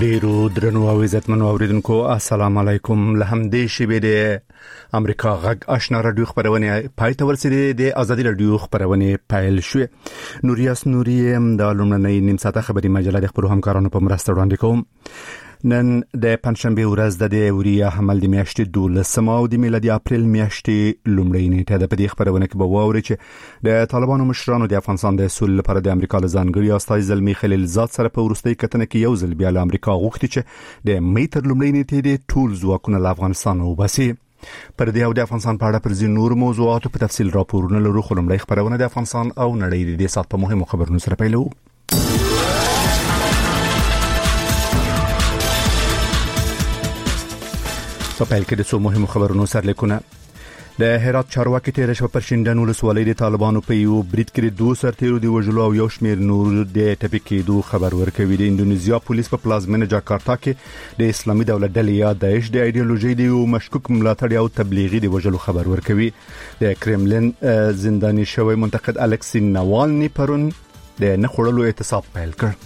ډیرو درنو او عزتمنو اوریدونکو السلام علیکم. له همدې شیبې د امریکا غږ آشنا رادیو خبرونه پای ته ورسېدې. د ازادي رادیو خبرونه پیل شوې. نوریاس نوریم د لومړنۍ نیم ساعته خبري مجله د خبرو همکارانو په مرسته وړاندې کوم. نن د پنځشنبه ورځ د اوریا حمل د میاشتې 12 او د میلادي اپریل میاشتې لومړۍ نیټه د پدې خبرونه کې به واوري چې د طالبانو مشرانو د افغانستان د اصول لپاره د امریکا له ځانګړي استازي زلمی خلیلزاد سره په ورستۍ کتنه کې یو ځل بیا له امریکا غوښتي چې د میتر لومړۍ نیټې د ټول ځواکونو له افغانستان وباسي. پر دې او د افغانستان په اړه پر ځینو نور موضوعاتو په تفصیل راپورونه لرو. خو لومړی خبرونه د افغانستان او نړۍ د سات په مهمو خبرونو سره پیلو. په پیل کې د څو مهمو خبرونو سرلیکونه. د هرات چارواکي تیر شپه پر شینډن ولسوالۍ د طالبانو په یو برید کې 2 سرتیرو د وژلو او یو شمېر نور د ټپي کېدو خبر ورکوي. د انډونیزیا پولیس په پلازمینه جاکارتا کې د اسلامي دولت ډلې یا داعش د ایډیولوژي د یو مشکوک ملاتړي او تبلیغي د وژلو خبر ورکوي. د کرملین زنداني شوی منتقد الکسی ناوالني پرون د نخړلو اعتصاب پیل کړ.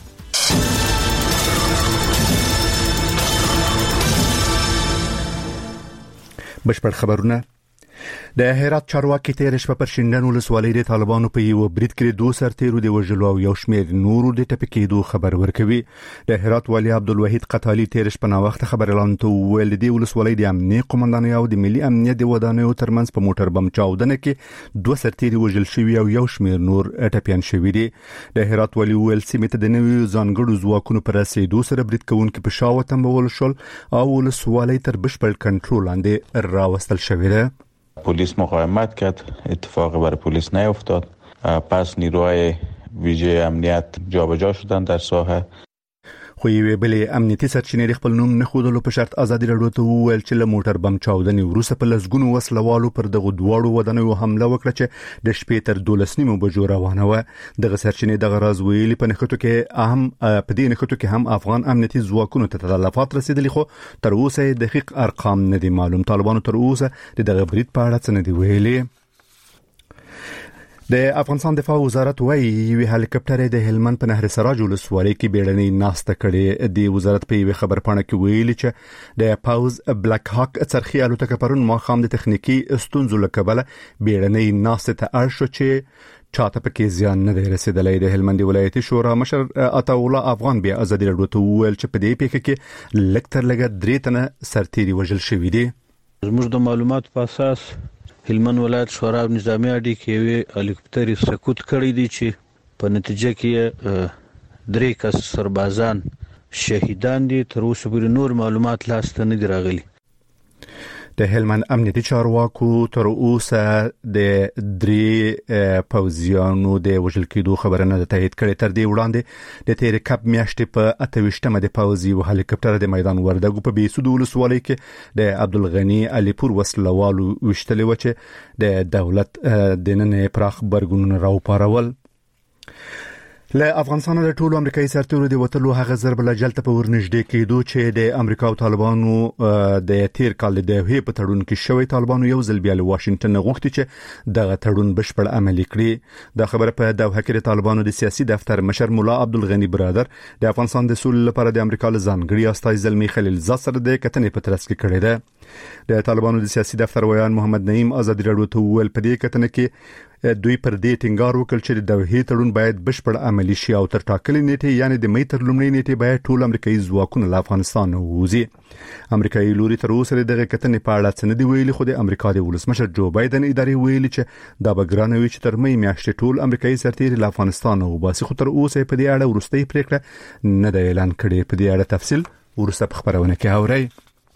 بشپړ خبرونه. د هرات چارواکي تیر شپه پر شینډن ولسوالۍ د طالبانو په یو برید کې 2 سرتیرو د وژلو او یو شمېر نورو د ټپي کېدو خبر ورکوي. د هرات والي عبدالوحید قتالي تیر شپه نا وخت خبر اعلان ته ویل دی ولسوالۍ د امنیت قومندانۍ او د ملي امنیت د ودانیو ترمنځ په موټر بم چاودنه کې 2 سرتیري وژل شوي او یو شمېر نور ټپيان شوي دي. د هرات والي ویل سیمه ته د نویو ځانګړو ځواکونو پر رسیدو سره برید کوونکي په شاوه تمبول شول او ولسوالۍ تر بشپړ کنټرول لاندې راوستل شوې ده. پلیس مقاومت کرد، اتفاقی برای پلیس نیفتاد. پس نیروهای ویژه امنیت جابجا شدن در ساحه. خو یې بلې امنیتي سرچینې خپل نوم نه خودلو په شرط ازادي رادیو ته وویل چې له موټر بم چاودنې وروسته په لسګونو وسلوالو پر دغه دواړو ودانیو حمله وکړه چې د شپې تر 12 بجو روانه و. دغه سرچینې دغه راز ویلي په نښتو کې هم افغان امنیتي ځواکونو ته تلفات رسیدلي، خو تر اوسه دقیق ارقام نه دي معلوم. طالبانو تر اوسه دغه برید په اړه څه نه دی ویلي. د افغانستان دفاع وزارت وايي یو هلیکاپټر د هلمند په نهر سراج ولسوالۍ کې بیړنۍ ناسته کړې. د وزارت په یو خبر پاڼه کې ویلي چې د پاوز بلیک هاک څرخي الوتکه پرون ماښام د تخنیکی ستونزو له کبله بیړنۍ ناسته ته اړ شو چې چاته پکې زیان نه دی رسیدلی. د هلمند ولایتي شورا مشر عطا الله افغان بیا ازادي رادیو ته ویل چې په دې پیښه کې لږ تر لږه 3 تنه سرتیري وژل شوي دي. زموږ د معلومات په اساس هلمند ولایت شورا نظامی اډې کې یو هلیکاپټر سقوط کړی دی چې په نتیجه کې 3 کس سربازان شهیدان دي. تر اوسه پورې نور معلومات لاسته نه دی راغلي. د هلمند امنیتي چارواکو تر اوسه د 3 پوځیانو د وژل کېدو خبره نه تایید کړې. تر دې وړاندې د تیر کب میاشتې په 28مه د پوځي او هلیکاپټر د میدان وردګو په بیسود ولسوالۍ کې د عبدالغنی علیپور وسلوالو وشتلې و چې د دولت د نن پراخ برګونو راوپارول. له افغانستان د ټولو امریکایي سرتیرو د وټلو هغه ضرب لجلته په ورنږدې کېدو چې د امریکا او طالبانو د تیر کال د دوحې په تړون کې شوی. طالبانو یو ځل بیا له واشنگټن غوښتي چې دغه تړون بشپړ عملي کړي. د خبره په دوحه کې د طالبانو د سیاسي دفتر مشر مولا عبدالغنی برادر د افغانستان د اصول لپاره د امریکا له ځانګړي استازي زلمی خلیلزاد سره د کتنې په ترڅ کې کړې ده. د طالبانو د سیاسي دفتر ویان محمد نعیم ازادي رادیو ته ویل په دې کتنه کې دوی پر دې ټینګار وکړ چې د دوحې تړون باید بشپړ عملي شي او تر ټاکلې نیټې یعنی د میتر لومړۍ نیټې باید ټول امریکایي ځواکونه له افغانستان ووځي. امریکایي لوري تر اوسه دغه کتنې په اړه څه نه دی ویلي، خو د امریکا د ولسمشر جو بایدن ادارې ویلي چې دا به ګرانه وي چې تر مې میاشتې ټول امریکایي سرتیري له افغانستان وباسي. خو تر اوسه په دې اړه وروستۍ پریکړه نه ده اعلان کړې. په دې اړه تفصیل ورسته په خبرونه کې اورئ.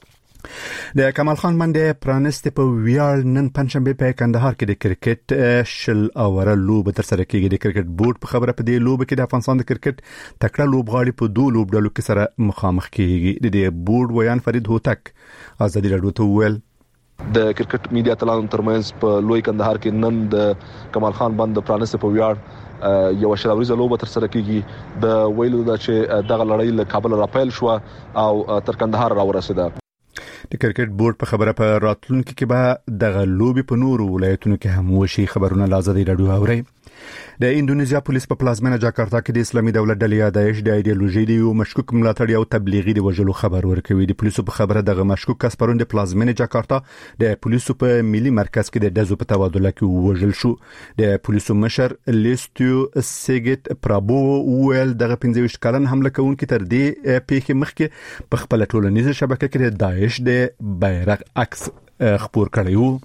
د کمال خان منډه پرانست په ویاړ نن پنځشنبه په کندهار کې د کرکټ شل اوره لوب تر سره کېږي. د کرکټ بورډ په خبره په دې لوب کې د افغانستان د کرکټ تکړه لوبغاړي په 2 لوبډلو کې سره مخامخ کېږي. د دې بورډ ویان فرید هوتک ازادي رادیو ته ویل د کرکټ میډیا تلانو ترمنځ په لوی کندهار کې نن د کمال خان بند پرانست په ویاړ یو شلوريزه لوبه تر سره کېږي. د ویلو د چې دغه لړۍ له کابل راپیل شو او تر کندهار راورسېده. د کرکټ بورډ په خبره په راتلونکي کې به دغه لوبي په نورو ولایتونو کې هم وشي. خبرونه لازمي راډیو اوري. د انډونیزیا پولیس په پلازمینه جاکارتا کې د اسلامي دولت ډلې داعش د ایډیالوژي دی او مشکوک ملاتړي او تبلیغي دی وجلو خبر ورکوي. د پولیسو په خبره دغه مشکوک کس پرون د پلازمینه جاکارتا د پولیسو په ملي مرکز کې د دزو په تبادله کې وژل شو. د پولیسو مشر لیستیو سیګټ پرابو ویل دغه 15 کلن حمله کوونکي تر دې پیښې مخکې په خپل ټولنیزه شبکه کې د داعش د بیرغ عکس خپور کړی وو.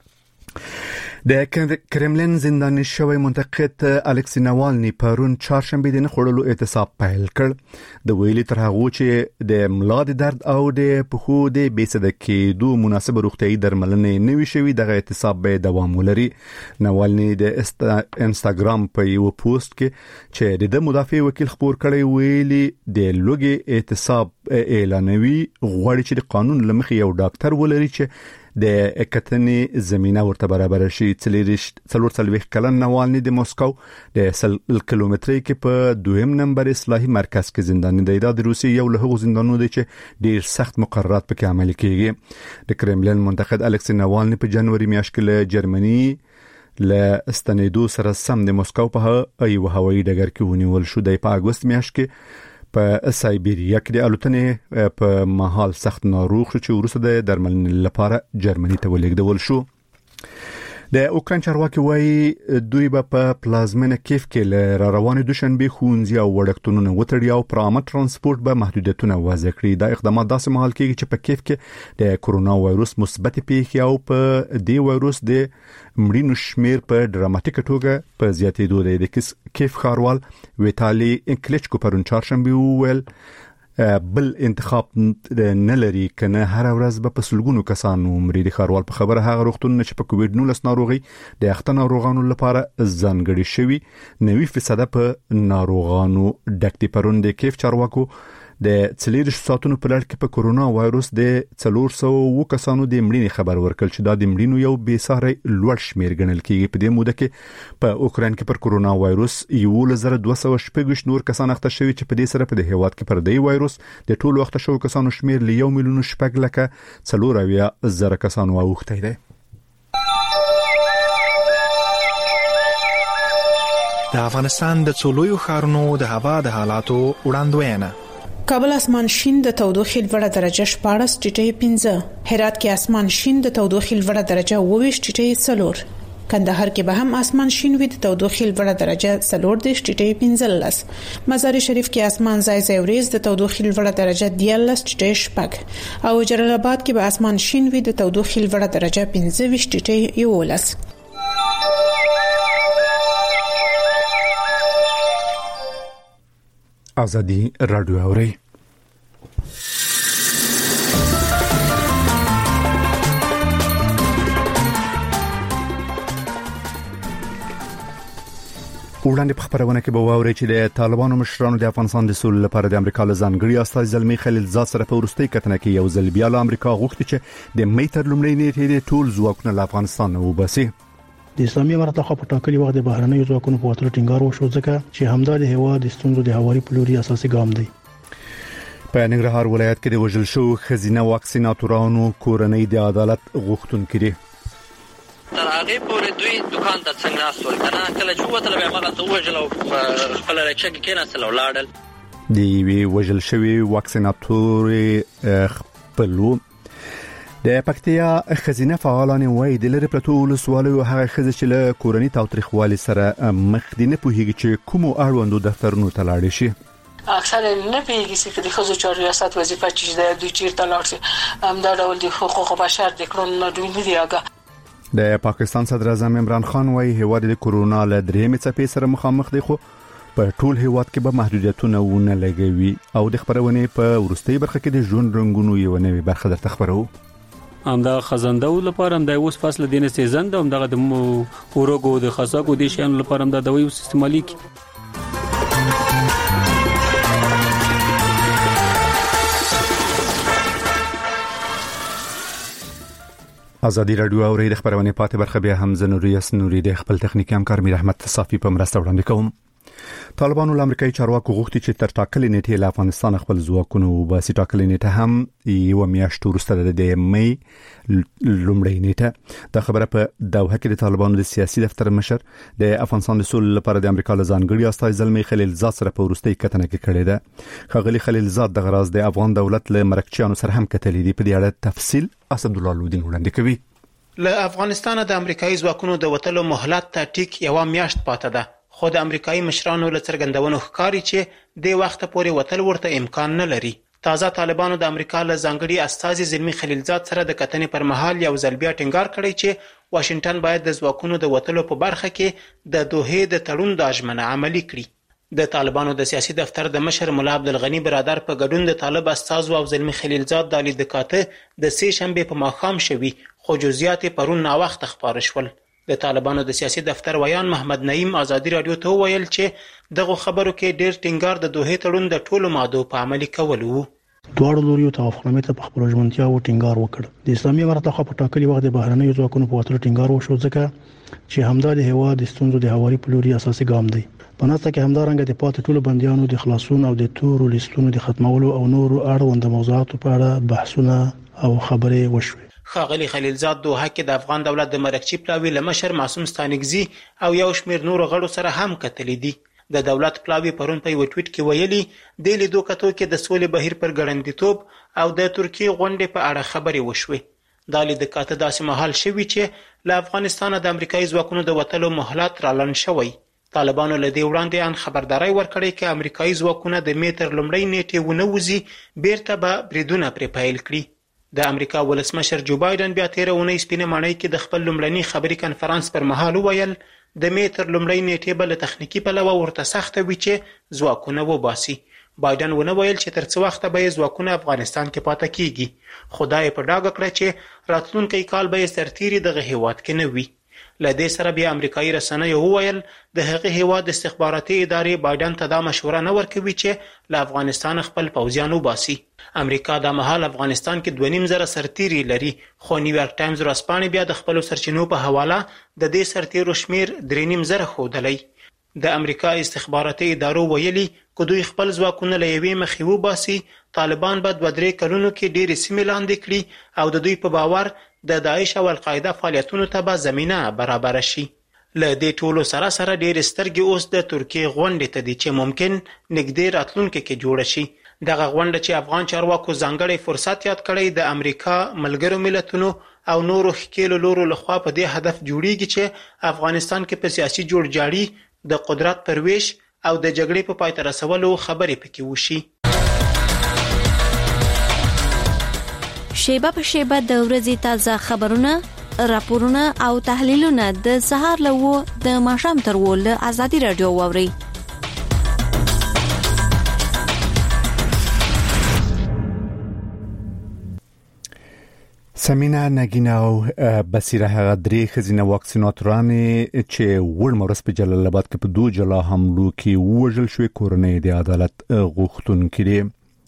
د کرملین زنداني شوی منتقد الکسی ناوالني پرون چهارشنبه د نخړلو اعتصاب پیل کړ. د ویلي تر هغه چې د ملا د درد او د پخو د بیسده کېدو مناسب روغتيایي درملنې نوي شوی دغه اعتصاب به دوام ولري. ناوالني د انستګرام په یو پوسټ کې چې د مدافع وکیل خبر کړی ویلي د لوګي اعتصاب اعلانوي غواړي چې د قانون لمخې یو ډاکټر ولري چې د اکتنې زمينه ورته برابر شي. 43 کلن ناوالني د موسکو د 100 کیلومتري کې په دویم نمبر اصلاحي مرکز کې زنداني دی. د روسي یو له هغو زندانونو دی چې ډیر سخت مقررات پکې عملي کیږي. د کرملین منتقد الکسی ناوالني په جنوري میاشت کې له جرمني له استنیدو سره سم د موسکو په یو هوایي ډګر کې ونیول شو. د اگست میاشت کې په سایبیریا کې د الوتنې په محل سخت ناروغ شو چې وروسته د درملنې لپاره جرمني ته ولېږدول شو. د اوکران چارواکي وایي دوی په پلازمینه کیف کې له روانې دوشنبه خونځي او وړکتونونه وتړي او پر عامه ترانسپورت به محدودیتونه وضع کړي. دا اقدامات داسې مهال کېږي چې په کیف کې د کورونا وایروس مثبت پیښې او په دې وایروس د مړینو شمیر په ډراماتیک توګه په زیاتېدو دی. د کیف ښاروال ویتالي انکلیچکو پرون چهارشنبه وویل بل انتخاب نه لري کنه هر ورځ په سلګونو کسانو مري. د ښاروال په خبره هغه روغتونونه چې په کووډ 19 ناروغي د اخته ناروغانو لپاره ځانګړي شوي 90% په ناروغانو ډکټي. پرون د کیف چارواکو د 40 ساعتونو په لړ کې په کورونا وایروس د 400 کسانو د مړینې خبر ورکړل چې دا د مړینو یو بې ساري لوړ شمیر ګڼل کیږي. په دې موده کې په اوکران کې پر کورونا وایروس 1200 نور کسان اخته شوي چې په دې سره په هیواد کې پر دې وایروس د ټولو اخته شوو کسانو شمیر ل 1,400,000 کسانو اوخته دی. د افغانستان د څولوي ښارونو د هوا د حالاتو وړاندوینه. کابل اسمان شین د تودوخې لوړه درجه 14.5. هرات کې اسمان شین د تودوخې لوړه درجه 22.4. کندهار کې به هم اسمان شین وي د تودوخې لوړه درجه 14.15. مزار شریف کې اسمان ځای ځای وریځ د تودوخې لوړه درجه 14.6 او جلال آباد کې به اسمان شین وي د تودوخې لوړه درجه 15.11. ازادي رادیو اوري. وړاندې په خبرونه کې به واوري چې د طالبانو مشرانو د افغانستان د سولې لپاره د امریکا له ځانګړي استازي زلمی خلیلزاد سره په ورستۍ کتنه کې یو ځل بیا له امریکا غوښتي چې د مې تر لومړۍ نیټې د ټول ځواکونه له افغانستان نه وباسي. د اسلامي امارت لخوا په ټاکلي وخت د بهرنیو ځواکونو په وتلو ټینګار وشو ځکه چې همدا د هوا د ستونزو د هواري پلوري اساسي ګام دی. په ننګرهار ولایت کې د وژل شو خزینه واکسیناتورانو کورنۍ د عدالت غوښتونکو دي. تر هغه پورې دوی دکان ته څنګه ناستول کنه کله چې وته به هغه ته وژل او خپل رچګ کې نسل ولاړل. دی وی وژل شوی واکسیناتور خپلو د پکتیا خزینه فعالان وای د لری پلاتو ولسوالو هغه خزه چې له کورنۍ تاوتریخوالي سره مخ دینه پوهیږي چې کوم اړوندو دفترونو ته لاړ شي. اکثر نه پیږي چې د خزو چارو ریاست وظیفه چې د دوی چیرته لاړ شي هم دا ډول د حقوق بشر د کړنو دوی نه دیګه. د پاکستان صدر اعظم عمران خان وای هیواد د کورونا له درېمې څپې سره مخامخ دی خو په ټول هیواد کې به محدودیتونه ونه لګوي او د خبرونه په ورستۍ برخه کې د ژوند رنگونو یو نوې برخه درته خبرو. همدا خزنده لپاره هم د اوس فصل دینه سیزن د همدغه د اورګو د خزاکو د شیانو لپاره هم د دوی استعمالي کی. ازادي رادیو او د خبرونه پاتې برخه بیا هم زنوري نوري د خپل تخنیکی همکار میر احمد صافي په مرسته وړاندې کوم. طالبانو له امریکایي چارواکو غوښتي چې تر ټاکلې نیټې له افغانستان خپل ځواکونه وباسي. ټاکلې نیټه هم یو میاشت وروسته د مې لومړۍ نیټه. دا خبره په دوحه کې د طالبانو د سیاسي دفتر مشر د افغانستان د سولې لپاره د امریکا له ځانګړي استازي زلمي خلیلزاد سره په وروستۍ کتنه کې کړې ده. خغلی خلیلزاد د غراز د افغان دولت له مرکچیانو سره هم کتلې دي. په دې اړه تفصیل اسد الله لودین وړاندې کوي. له افغانستان د امریکایي ځواکونو د وټلو مهلت ته ټیک یو میاشت پاتې ده، خو د امریکایي مشرانو له څرګندونو ښکاري چې د وخت پورې وټل ورته امکان نه لري. تازه طالبانو د امریکا له ځانګړي استازي زلمي خلیلزاد سره د کتنې پر مهال یو ځل بیا ټینګار کړی چې واشنگټن باید د ځواکونو د وټلو په برخه کې د دوحې د تړون د ژمنه عملي کړي. د طالبانو د سیاسي دفتر د مشر مولا عبدالغنی برادر په ګډون د طالب استازو او زلمي خلیلزاد د لید کاته د سې شنبه په ماښام شوي، خو جزئیات پرون نا وخت خبر شول. د طالبانو د سیاسي دفتر ویان محمد نعیم ازادي رادیو ته ویل چې دغه خبرو کې ډېر ټینګار د دوحې تړون د ټولو ماده په عملي کول وو. دواړو لوريو توافقنامې ته په خپل ژمنتیا او ټینګار وکړ. د اسلامي امارت خو په ټاکلي وخت د بهرنیو ځواکونو په وټلو ټینګار وشو، ځکه چې همدا د هوا د ستونزو د هواري په لوري اساسي ګام دی. په ناسته کې همدارنګه د پاتې ټولو بنديانو د خلاصون او د تورو لیستونو د ختمولو او نورو اړوند موضوعاتو په اړه بحثونه او خبرې وشوې. خاغلی خلیلزاد دوحه کې د افغان دولت د مرکچی پلاوی لمشر معصوم ستانګزي او یو شمیر نور غړو سره هم کتلې دي. د دولت پلاوی پرون په یو ټویټ کې ویلي د لیدو کتو کې د سولې بهیر پر ګړندیتوب او د ترکیه غونډې په اړه خبرې وشوې. دا لید کاته داسې مهال شوی چې له افغانستان د امریکایي ځواکونو د وټلو مهلت رالن شوی. طالبانو له دې وړاندې ان خبرداري ورکړې چې امریکایي ځواکونه د میتر لومړی نیټه ونه وزي بیرته به بریدونه پر پیل کړي. د امریکا ولسمشر جو بایدن بیا 13 اونۍ سپینه مانۍ کې د خپل لومړني خبري کانفرنس پر مهال ویل د میتر لومړی نیټه بل تخنیکی پلوه ورته سخته وي چې ځواکونه وباسي. بایدن ونه ویل چې تر څو وخت به ځواکونه افغانستان کې پاتې کیږي. خدای په ډاګه کړ چې راتلونکي کال به سرتيري دغه هیواد کې نه وي. لدې سره بیا امریکایي رسنیو وویل د هغه هیواد استخباراتي ادارې بایدن ته دا مشوره نه ورکوي چې له افغانستان خپل پوځیان وباسي. امریکا د مهال افغانستان کې 2.5 سرتیري لري، خو نیویارک ټایمز ورځپاڼې بیا د خپل سرچینو په حواله د دې سرتیرو شمیر 3.5 ښودلی. د امریکا استخباراتي ادارو ویلي که دوی خپل ځواکونه له یوې مخې وباسي، طالبان به 2-3 کلونو کې ډېرې سیمې لاندې کړي او د دوی په باور د داعش او القاعده فعالیتونو ته به زمینه برابر شي. له دې ټولو سره ډېر سترګې اوس د ترکیه غونډې ته دي چې ممکن نږدې راتلونکي کې جوړه شي. دغه غونډه چې افغان چارواکو ځانګړی فرصت یاد کړی د امریکا، ملګرو ملتونو او نورو ښکېلو لورو لخوا په دې هدف جوړیږي چې افغانستان کې په سیاسي جوړجاړي د قدرت پرويش او د جګړې په پای ته رسولو خبرې پکې وشي. شیبه په شیبه د ورځې تازه خبرونه، راپورونه او تحلیلونه د سهار له و د ماښام تر و له ازادي رادیو واوري. سمینا نگینا او بصیره هغه درې خزینه واکسیناتورانې چې ورمرس په جلال آباد کې په 2 جلا حملو کې وژل شوې کورنۍ د عدالت غوښتونکې دي.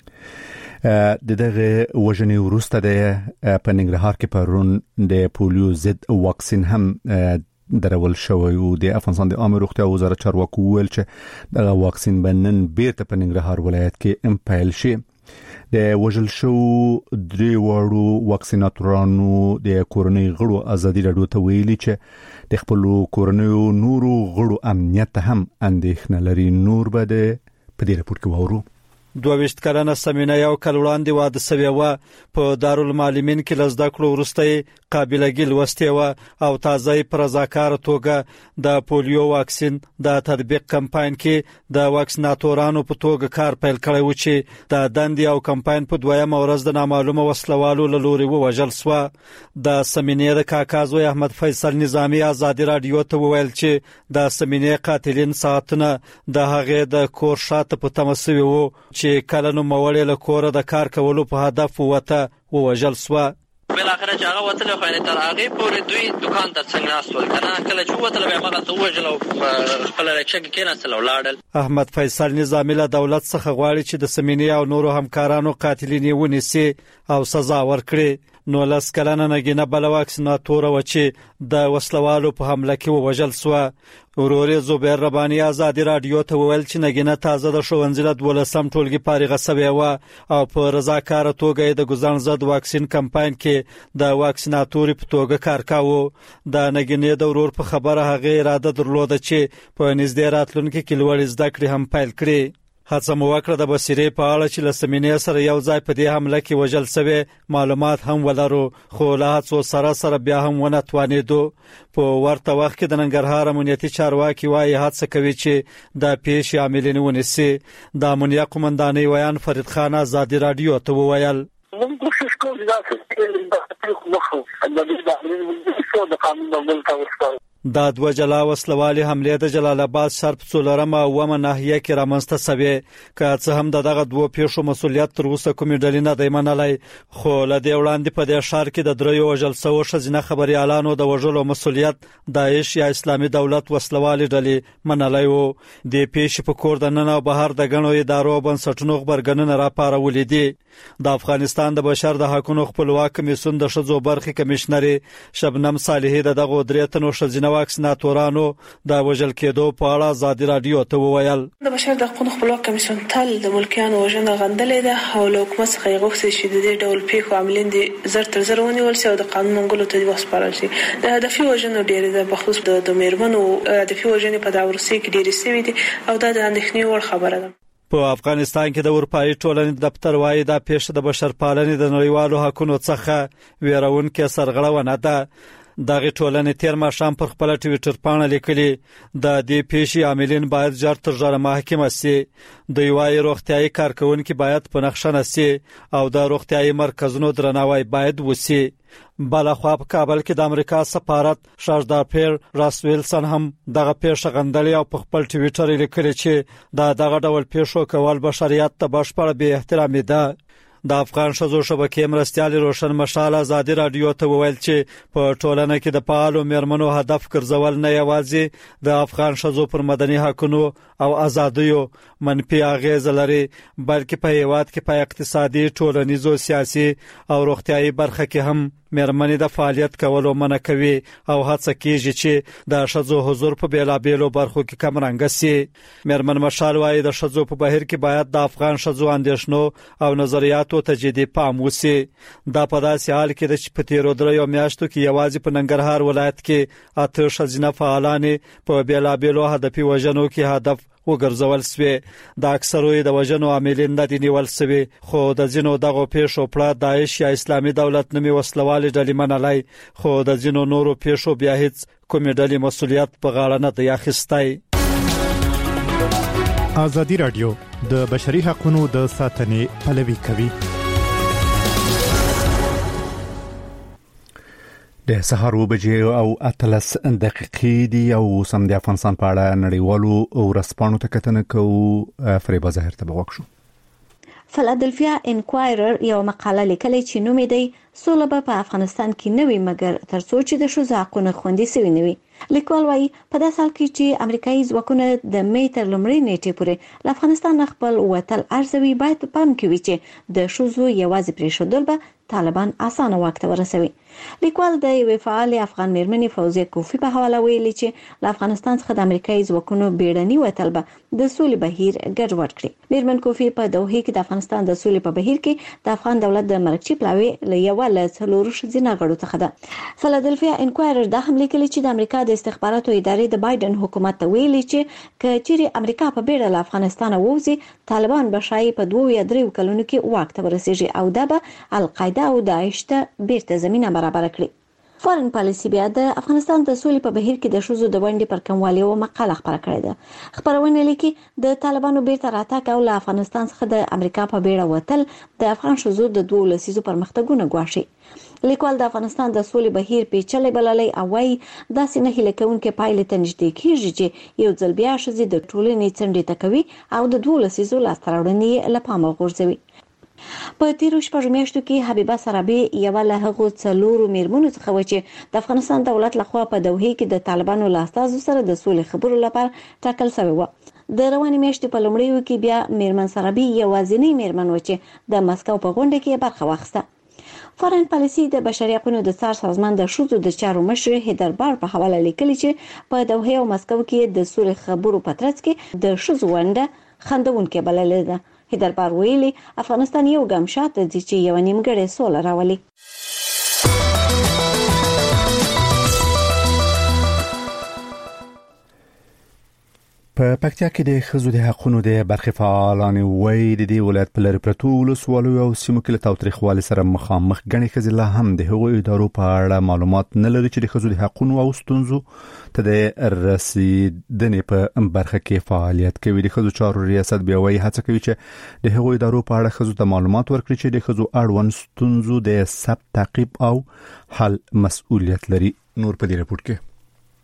دغه وژنې وروسته د پننګرهار کې پرون د پولیو ضد واکسین هم درول شوی او د افغانستان د عامه روغتیا وزارت چارواکو ویل چې دغه واکسین بنن بیرته پننګرهار ولایت کې امپایل شي. د وژل شو 3 وړو واکسیناتورانو د کورنۍ غړو ازادي رادیو ته ویلي چې د خپل کورنۍ نورو غړو امنیت هم اندېښنه لري. نور به د په دې راپور کې وورو. 22 کلنه سمینا یو کال وړاندې واده سوی و. په دارالمعلمین کې لزده کړو وروسته قابلګي لوستي و او تازه پر رضاکار توګه د پولیو واکسین د تطبیق کمپاین کې د واکسیناتورانو په توګه کار پیل کړی و چې د دندې او کمپاین په 2م ورځ د نامعلومه وسلوالو له لوري وژل شو. د سمینې د کاکازوی احمد فیصل نظامی ازادي رادیو ته وویل چې د سمینې قاتلین ساتنه د هغه د کور شاته په تمسوي وو چې کله نو موړې له کور د کار کولو په هدف وته وژل شو. بل اخر چې هغه وتل خو نه تر هغه پورې دوی دکان ته څنګه ناستول کنه کله چې وتل به هغه ته وژل او خپل رچګ کې نه سلو لاړل. احمد فیصل نظامی له دولت څخه غواړي چې د سمینې او نورو همکارانو قاتلین ونیسي او سزا ورکړي. نو لاس کلنه نګینه بل واکسیناتور و چې د وسلوالو په حمله کې وژل شو. ورور زبیر ربانی ازادي رادیو ته وویل چې نګینه تازه د ښوونځي له 12م ټولګي فارغه شوې و او په رضاکاره توګه د ګزان ضد واکسین کمپاین کې د واکسیناتوري په توګه کار کاوه. د نګینې د ورور په خبره هغه اراده درلوده چې په نږدې راتلونکي کې لوړ زده کړې هم پیل کړي. هڅه مو وکړه د بصیرې په اړه چې له سمینې سره یو ځای په دې حمله کې وژل شوی معلومات هم ولرو، خو له هڅو سره بیا هم ونه توانېدو. په ورته وخت کې د ننګرهار امنیتي چارواکي وايي هڅه کوي چې د پیښې عاملین ونیسي. د امنیه قومندانۍ ویان فرید خان ازادي رادیو ته وویل موږ کوشش کوو د قانون د عمل کولو. دا دوه جلا وسلوالي حمله د جلال آباد شرپ څلورمه اومه ناحیه کې رامنځته شوې. که څه هم دغه دوه پیښو مسولیت تر اوسه کومې ډلې نه دی منلی، خو له دې وړاندې په دې ښار کې د دریو وژل شوو ښځینه خبریالانو د وژلو مسولیت داعش یا اسلامي دولت وسلوالي ډلې منلی و. دې پیښې په کور د ننه او بهر د ګڼو ادارو بنسټونو خبرګنونه راپارولې دي. د افغانستان د بشر د حقوقو خپلواک کمیسیون د ښځو برخې کمشنري شبنم صالحي دغه درې تنو ښځینه واکسیناتورانو د وژل کېدو په اړه ازادي رادیو ته وویل د بشر د حقوقو خپلواک کمیسیون تل د ملکیانو وژنه غندلې ده او له حکومت څخه غوښتي چې د دې ډول پیښو عاملین دي زر تر زر ونیول شي او د قانون منګولو ته وسپارل شي. د هدفي وژنو ډېر د بخصوص د میرمنو هدفي وژنې په داور سي کې ډېرې سوي دي او دا د اندېښنې وړ خبره ده. په افغانستان کې د اروپאי ټولنې دفتر وايي دا پیښه د بشرپالنې د نړیوالو حقوقو څخه ویرونکې سرغړونه ده. دغه ټولنې تیر ماښام پر خپل ټویټر باندې لیکلي د دې پیښې عاملین باید ژر تر ژره محاکمه شي. دوی وايي روغتيایي کارکونکي باید په نښه نشي او د روغتيایي مرکزونو درناوی باید وشي. بلخوا په کابل کې د امریکا سفارت شاهزاده پیر راس ویلسن هم دغه پیښه غندلې او په خپل ټویټر لیکلي چې دغه ډول پیښو کول بشریت ته بشپړ بې احترامي ده. د افغان شذو شبکې مرستيال روشن مشال ازادي رادیو ته وویل چې په ټولنه کې د فعالو میرمنو هدف ګرځول نه یوازې د افغان شذو پر مدني حقوقو او ازادیو منفي اغیز لري، بلکې په هیواد کې په اقتصادي، ټولنیزو، سیاسي او روغتيایي برخه کې هم میرمنې د فعالیت کولو منع کوي او هڅه کوي چې د شذو حضور په بیلابیلو برخو کې کم رنګ شي. میرمن مشال وايي د شذو په بهیر کې باید د افغان شذو اندیشنو او نظریاتو ته جدي پام وشي. دا په داسې حال کې چې په تیرو دریو میاشتو کې یوازې په ننګرهار ولایت کې 8 ښځینه فعالان په بیلابیلو هدفي وژنو کې هدف وګرځول شوی. د اکثرو د وژنو عاملین د نیول شوی، خو د ځینو دغه پیښو په داعش یا اسلامي دولت نومي وسلوالي ډلې منلای، خو د ځینو نورو پیښو بیا هیڅ کومې ډلې مسولیت په غاړه نه دی اخیستی. ازادي رادیو د بشري حقوقو د ساتنې پلوي کوي. د سهار وبجې او 13 دقیقې دی او سم د افغانستان په اړه نړیوالو ورځپاڼو ته کتنه کوو. فریبا ظاهر ته وښو. فلادلفیا انکوایرر یو مقاله لیکلې چې نوم یې دی سوله په افغانستان کې نوي مګر ترڅو چې د ښځو حقوقونه خوندي شوي نه وي. لیکوال وايي په داسې حال کې چې امریکایي ځواکونه د مې تر لومړۍ نیټې پورې له افغانستان خپل وتل ارزوي، باید په پام کې وي چې د ښځو یوازې پرېښودل به طالبان اسانه واک ته ورسوي. لیکوال د یو فعال افغان میرمنې فوزیه کوفی په حواله ویلي چې له افغانستان څخه د امریکایي ځواکونو بیړني وتل به د سولې بهیر ګډوډ کړي. میرمن کوفی په دوحه کې د افغانستان د سولې په بهیر کې د افغان دولت د مرکزي پلاوي له یو له څلورو ښځینه غړو څخه ده. فلادلفیا انکوایرر دا هم لیکلي چې د امریکا د استخباراتو ادارې د بایدن حکومت ته ویلي چې کچېرې امریکا په بیړه له افغانستان ووځي، طالبان به شایي په 2 یا 3 کلونو کې واک ته ورسیږي او دا به القاعده او داعش ته بیرته زمينه برابر کړي. فارن پالیسی بیا د افغانستان د سولې په بهیر کې د ښځو د ونډې پر کموالي او مقاله خبره کړې ده. خبرونه لیکي د طالبانو بیرته راتګ او له افغانستان څخه د امریکا په بیړه وتل د افغان ښځو د 2 لسیزو پرمختګونه ګواښي. لیکوال د افغانستان د سولې بهیر پیچلې بللې او وايي داسې نه هیله کوونکې پایلې ته نږدې کیږي چې یو ځل بیا ښځې د ټولنې څنډې ته کوي او د 2 لسیزو لاسته راوړنې له پامه غورځوي. په تیرو شپږ میاشتو کې حبیبه سرابي یو له هغو څلورو میرمنو څخه و چې د افغانستان دولت لخوا په دوحه کې د طالبانو له استازو سره د سولې خبرو لپاره ټاکل شوی و. د رواني میاشتې په لومړیو کې بیا میرمن سرابي یوازینی میرمن و چې د مسکو په غونډه کې برخه واخیسته. فارن پالیسي د بشري حقوقو د څار سازمان د شوزو د چارو مشر هیدربار په حواله لیکلي چې په دوحه او مسکو کې د سولې خبرو په ترڅ کې د شوزو ونده خندونکې بللې ده. هیدربار ویلي افغانستان یو ګام شاته دي چې یو نیمګړی سوله راولي. په پکتیا کې د ښځو د حقوقو د برخې فعالان وایي د دې ولایت په لری پرتو ولسوالۍ او سیمو کې له تاوتریخوالي سره مخامخ ګڼې ښځې لا هم د هغو ادارو په اړه معلومات نه لري چې د ښځو د حقوقو او ستونزو ته د رسیدنې په برخه کې فعالیت کوي. د ښځو چارو ریاست بیا وایي هڅه کوي چې د هغو ادارو په اړه ښځو ته معلومات ورکړي چې د ښځو اړوند ستونزو د ثبت تعقیب او حل مسؤلیت لري. نور په دې رپورت کې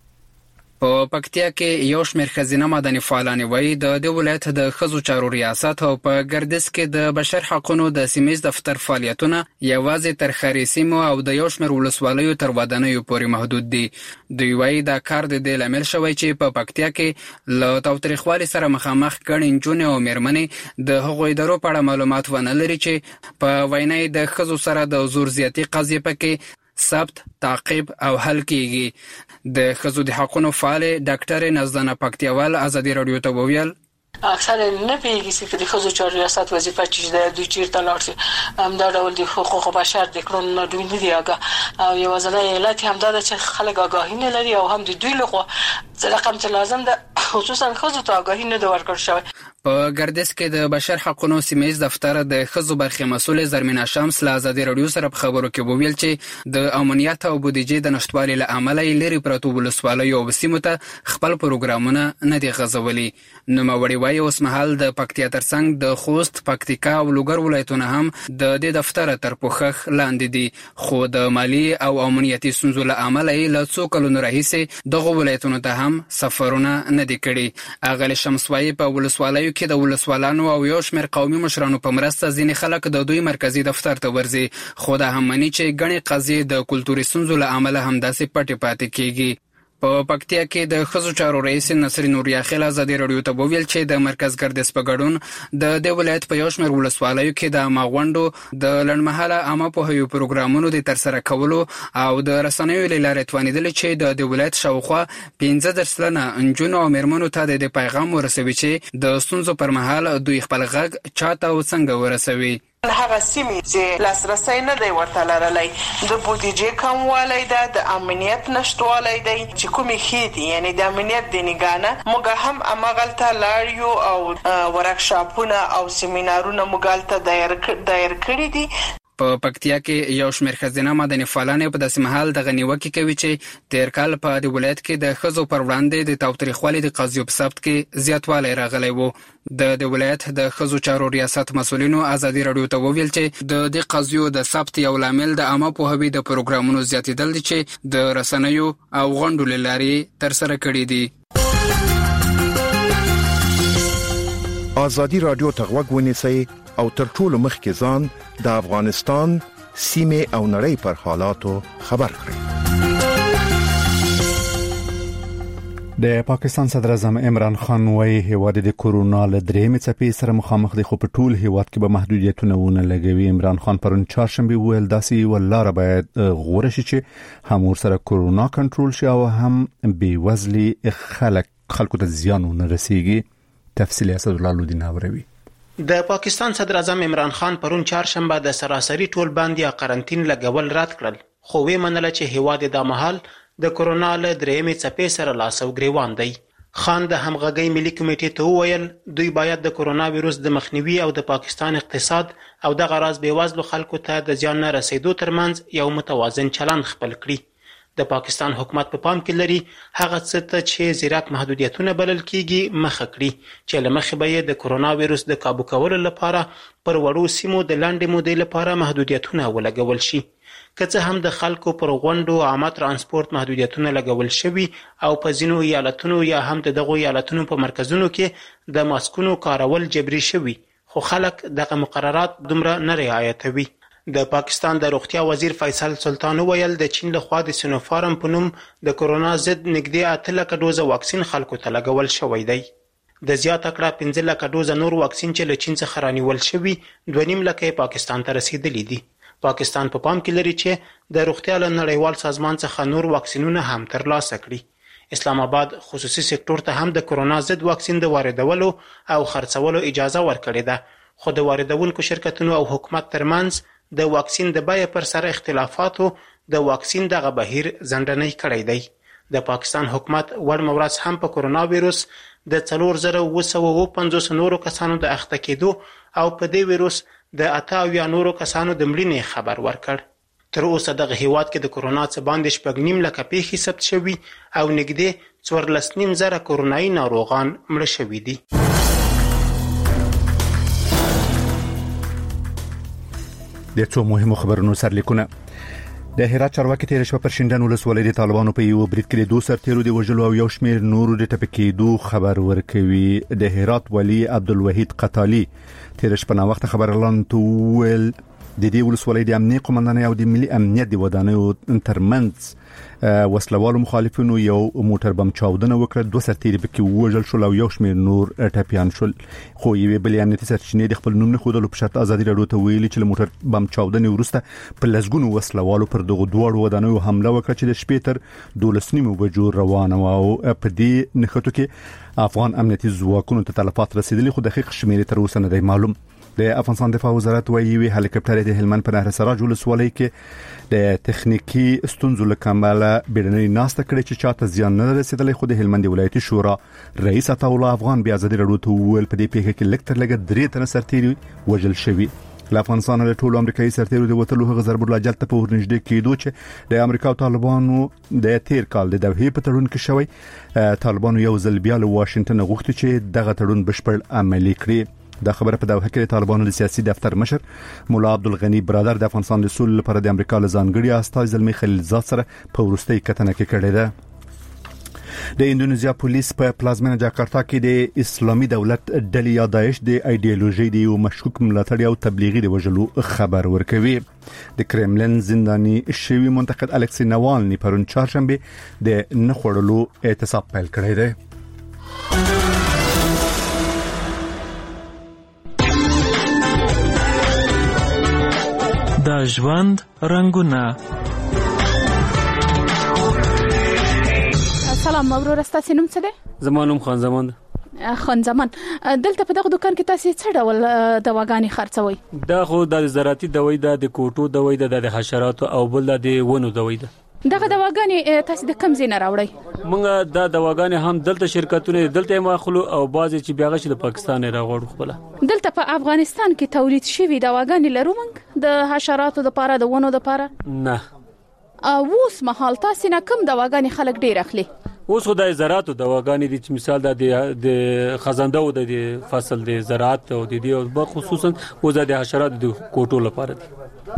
په پکتیا کې یو شمېر ښځینه مدني فعالان وایي د ولایت د ښځو چارو ریاست او په ګردش کې د بشر حقوقو د سیمې دفتر فعالیتونه یوازې تر خاري سیمو او د یو شمېر ولسوالیو تر ودانیو پورې محدود دي. دوی وایي دا کار د دې لامل شوی چې په پکتیا کې له تاوتریخوالي سره مخامخ ګڼې نجونې او میرمنې د هغو ادارو په اړه معلومات ونه لري چې په وینا یې د ښځو سره د زور زیاتي قضیې پکې ثبت تعقیب او حل کیږي. د ښځو د حقوقو فعال ډاکټر نزدانه پکتیوال ازادي رادیو ته وویل اکثر نه پیږي چې د ښځو چارو ریاست وظیفه چې د دوی چیرته لاړ شي همدا ډول د حقوق بشر د کړنو دوی نه دی آګه او یو ځلې علت همدا ده چې خلک آگاهی نه لري او هم د دوی لخوا رقم چې لازم ده خصوصا ښځو ته آگاهی نه ورکړل شوی. په ګردش کې د بشر حقوقو سیمې دفتر د ښځو برخې مسؤل زرمینه شمس له ازادي رادیو سره په خبرو کې وویل چې د امنیت او بودیجې د نشټوالي له امله لري پروتو ولسوالیو او سیمو ته خپل پروګرامونه نه دي غځولي. نو موري وایي اوس مهال د پکتیا ترڅنګ د خوست، پکتیکا او لوګر ولایتونه هم د دې دفتر تر پوښښ لاندې دي، خو د مالی او امنیتي ستونزو له امله له څو کلونو راهیسې دغه ولایتونو ته هم سفرونه نه دي کړي. اغلی شمس وایي په ولسوالیو کې د ولسوالانو او یو شمېر قومي مشرانو په مرسته ځینې خلک د دوی مرکزی دفتر ته ورځي، خو دا هم مني چې ګڼې قضیې د کلتوري ستونزو له امله همداسې پټې پاتې کیږي. په پکتیا کې د ښځو چارو رئیس نصرین نوریا خیل ازادي رادیو ته وویل چې د مرکز ګردش په ګډون د دې ولایت په یو شمېر ولسوالیو کې د ماغونډو د لنډمهاله عامه پوهاوي پروګرامونو د ترسره کولو او د رسنیو له لارې توانیدل چې د دې ولایت شاوخوا 15 سلنه نجونو او میرمنو ته د پیغام ورسوي چې د ستونزو پر مهال دوی خپل غږ چاته او څنګه ورسوي. هغه سیمې چې لاسرسي نه دی ورته لرلی د بودیجې کموالی ده، د امنیت نشټوالی دی چې کومې ښې دي یعنی د امنیت د نگانه موږ هم هماغلته لاړ یو او ورکشاپونه او سیمینارونه موږ هلته دایر کړي دي. په پکتیا کې یو شمېر ښځینه مدني فعالان په داسې مهال دغه نیوکې کوي چې تیر کال په دې ولایت کې د ښځو پر وړاندې د تاوتریخوالي د قضیو په ثبت کې زیاتوالی راغلی و. د دې ولایت د ښځو چارو ریاست مسؤلینو ازادي رادیو ته وویل چې د دې قضیو د ثبت یو لامل د عامه پوهاوي د پروګرامونو زیاتېدل دي چې د رسنیو او غونډو له لارې ترسره کړي دي. ازادي رادیو ته غوږ ونیسئ او تر ټولو مخکې ځان د افغانستان سیمې او نړۍ پر حالاتو خبر کړئ. د پاکستان صدر اعظم عمران خان وایي هیواد د کورونا له درېمې څپې سره مخامخ دی، خو په ټول هیواد کې به محدودیتونه ونه لګوي. عمران خان پرون چهارشنبه ویل داسې یوه لاره باید غوره شي چې هم ورسره کورونا کنټرول شي او هم بېوزلي خلکو ته زیان ونه رسیږي. تفصیل اسد الله لودین اوروي. د پاکستان صدر اعظم عمران خان پرون چهارشنبه د سراسري ټول باندې یا قرنټین لګول رد کړل، خو وی منله چې هیواد د مهال د کورونا له درېمې څپې سره لاس او ګریوان دی. خان د همغږۍ ملي کمیټې ته وویل دوی باید د کورونا ویروس د مخنیوي او د پاکستان اقتصاد او دغه راز بېوزلو خلکو ته د زیان نه رسیدو ترمنځ یو متوازن چلند خپل کړي. د پاکستان حکومت په پام کې لري هغه څه ته چې زیرک محدودیتونه بلل کیږي مخه کړي چې له مخې به د کورونا ویروس د کابو کولو لپاره پر وړو سیمو د لنډې مودې لپاره محدودیتونه ولګول شي. که څه هم د خلکو پر غونډو عامه ترانسپورت محدودیتونه لګول شوي او په ځینو ایالتونو یا هم د دغو ایالتونو په مرکزونو کې د ماسکونو کارول جبري شوي، خو خلک دغه مقررات دومره نه رعایتوي. د پاکستان د روغتیا وزیر فیصل سلطان ویل د چین لخوا د سینوفارم په نوم د کورونا ضد نږدې 8 لکه ډوزه واکسین خلکو ته لګول شوی دی. د زیاته کړه 15 لکه ډوزه نور واکسین چې له چین څخه رانیول شوي 2.5 لکه پاکستان ته رسیدلی دي. پاکستان په پام کې لري چې د روغتیا له نړیوال سازمان څخه نور واکسینونه هم ترلاسه کړي. اسلام آباد خصوصي سکتور ته هم د کرونا ضد واکسین د واردولو او خرڅولو اجازه ورکړې ده، خو د واردونکو شرکتونو او حکومت ترمنځ د واکسین د بیې پر سر اختلافاتو د واکسین دغه بهیر ځنډنی کړی دی. د پاکستان حکومت وړ ورځ هم په کرونا وایروس د 4950 نورو کسانو د اخته کېدو او په دې وایروس د 88 نورو کسانو د مړینې خبر ورکړ. تر اوسه دغه هیواد کې د کرونا څخه باندې 9.5 لکه پیښې ثبت شوي او نږدې 14.5 کرونایي ناروغان مړه شوي دي. د څو مهمو خبرونو سرلیکونه. د هرات چارواکي تیر شپه پر شینډن ولسوالۍ د طالبانو په یو برید کې 2 سرتیرو د وژلو او یو شمېر نورو د ټپکېدو خبر ورکوي. د هرات ولی عبدالوحید قتالی تیر شپه نا وخت خبر اعلان تول د دې ولسوالۍ د امنیت قومندانۍ او د ملي امنیت د ودانیو ترمنځ وسلوالو مخالفینو یو موټر بم چاودنه وکړه. 2 سرتیري پکې وژل شول او یو شمېر نور ټپیان شول. خو یوې بلې امنیتي سرچینې د خپل نوم نه ښودلو په شرط ازادي راډیو ته ویلي چې له موټر بم چاودنې وروسته په لسګونو وسلوالو پر دغه دوه ودانیو حمله وکړه چې د شپې تر 12 بجو روانه و او په دې نښتو کې افغان امنیتي ځواکونو ته تلفات رسیدلي، خو دقیق شمېر تر اوسه نه دی معلوم. د افغانستان دفاع وزارت وایي هلیکاپټر د هلمند په نهر سراج ولسوالۍ کې د تخنیکی ستونزو له کماله بیړنۍ ناسته کړې چې چاته زیان نه رسیدلی، خو د هلمند ولایتي شورا رئیس عطاالله افغان بیا ازادي راډیو ته وویل په دې پیښه کې لږ تر لږه 3 تنه سرتیري وژل شوي. له افغانستان له ټولو امریکایي سرتیرو د وټلو هغه ضرب العجل ته په ورنږدې کېدو چې د امریکا او طالبانو د تیر کال د دوحې په تړون کې شوی. طالبانو یو ځل بیا له واشنگټن غوښتي چې دغه تړون بشپړ عملي کړي. دا خبره په دوحه کې طالبانو د سیاسي دفتر مشر مولا عبدالغنی برادر د افغانستان د سولې لپاره د امریکا له ځانګړي استازي زلمی خلیلزاد سره په وروستۍ کتنه کې کړې ده. د اندونیزیا پولیس په پلازمینه جاکارتا کې د اسلامي دولت ډلې یا داعش د ایډیالوژي د یو مشکوک ملاتړي او تبلیغي د وژلو خبر ورکوي. د کرملین زنداني شوی منتقد الکسی نوالني پرون چهارشنبه د نخړلو اعتصاب پیل کړی دی. د ژوند رنگونه. سلام ورور، تاسو نوم څه دی؟ زمانوم خان زمان. خان زمان، دلته په دغه دکان کې تاسو څه ډول دواګانې خرڅوي؟ دا خو د زراعتي دوی ده، د کوټو دوی ده، د حشراتو او بل د ونو دوی ده. دغه دواګانې تاسو د کم ځای نه راوړئ؟ موږ دا دواګانې هم دلته شرکتونه دلته ماخلو او بعضی چې بیاغه چې د پاکستان راغړو خپل. دلته په افغانستان کې تولید شوی دواګانې لرو موږ د حشراتو لپاره، د ونو لپاره؟ نه. اوس مهال تاسو نه کم دواګانې خلک ډیر اخلي؟ اوس خدای زراعت او دواګانې دي چې مثال د خزنده او د فصل د زراعت او د دې خصوصا او د حشرات د کوټو لپاره دي.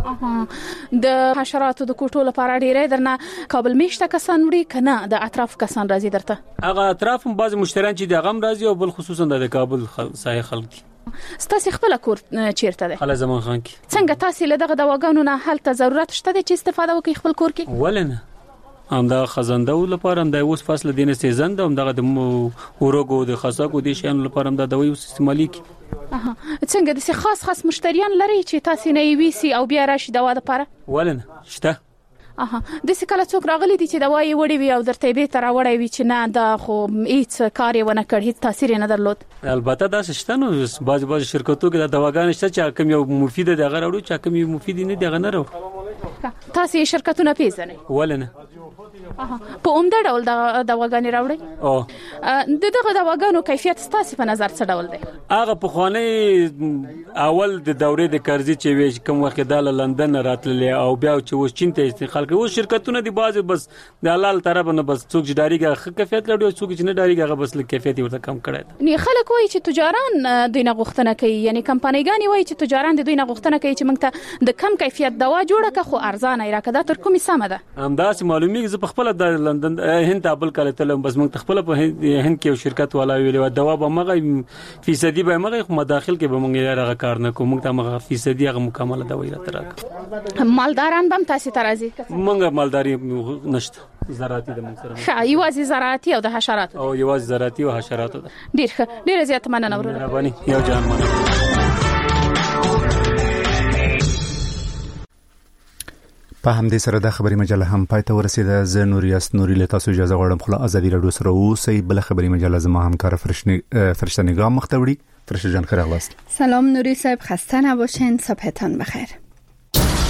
د حشراتو د کوټو لپاره ډیره درنه کابل میشته کسان وړي کنه د اطراف کسان راځي درته؟ هغه اطراف هم بعض مشتریان چې د غم راځي او بل خصوصا د کابل سایه خلک دي. ستاسو خپل کور چیرته ده؟ خلا زمان خان کې. څنګه تاسو له دغه دواګانو نه هلته ضرورت شته چې استفاده وکړئ خپل کور کې؟ ولنه همدا خزنده لپاره هم د اوس فصل دینه سیزن ده، هم دغه د اورګو د خاصاکو د شیانو لپاره هم د دوی استعمالي کی. څنګه د خاص مشتریان لري چې تاسو نه ویسي او بیا راشي دوا لپاره؟ ولنه شته. د کله څوک راغلي دي چې دوايي وړي وي او درته به تر وړي وي چې نه دا خو هیڅ کار یې ونه کړ، هیڅ تاثیر نه درلود؟ البته دا شته، نو بعض شرکتو کې د دواګانې شته چې کوم یو مفید دی هغه راوړي، چې کوم یو مفید نه دی هغه نه راوړي. تاسو شرکتونه پیژنئ؟ ولنه په عمده ډول د دواګانې راوړي؟ دغه دواګانو کیفیت ستاسو په نظر څه ډول دی؟ هغه په خواني اول د دورې د قرضې چې وې کوم وخت د لندن راتللې او بیا چې اوس چین ته خلک اوس شرکتونه دی بعض بس د حلال طرف نه بس څوک جداريګه کیفیت لري او څوک چې نه داريګه هغه بس کیفیت ورته کم کړی. نه خلک وایي چې تجاران دوی نه غوښتنه کوي، یعنی کمپنیګانی وایي چې تجاران دوی نه غوښتنه کوي چې موږ ته د کم کیفیت دوا جوړه کړو خو ارزانه یې راکړه. تر کومه سمه ده؟ همداسې معلومیږي چې په خپل د لندن هند ابل کله تلم بس موږ خپل په هند کې شرکت والا ویلو دوا به مغه فیصدي به مغه مداخل کې به موږ راغ کار نه کوم، موږ ته مغه فیصدي هغه مکمل دوا یې راکړه. مالداران بم تاسو ته راځي؟ موږ مالداري نشته، زراعتي د موږ سره ښه یوازې زراعتي او د حشرات او یوازې زراعتي او حشرات ده. ډیر ښه، ډیر زیات مننه ورور. مهرباني، یو جان مننه. په همدې سره د خبري مجله هم پای ته ورسیده. زه نوریاس نوري له تاسو اجازه غواړم خو ازادي رادیو سره اوسئ. بل خبري مجله زما همکار فرشته نگاه مختوری. فرشته جان خیر اغلاست. سلام نوری صاحب، خسته نباشین، صبحتان بخیر.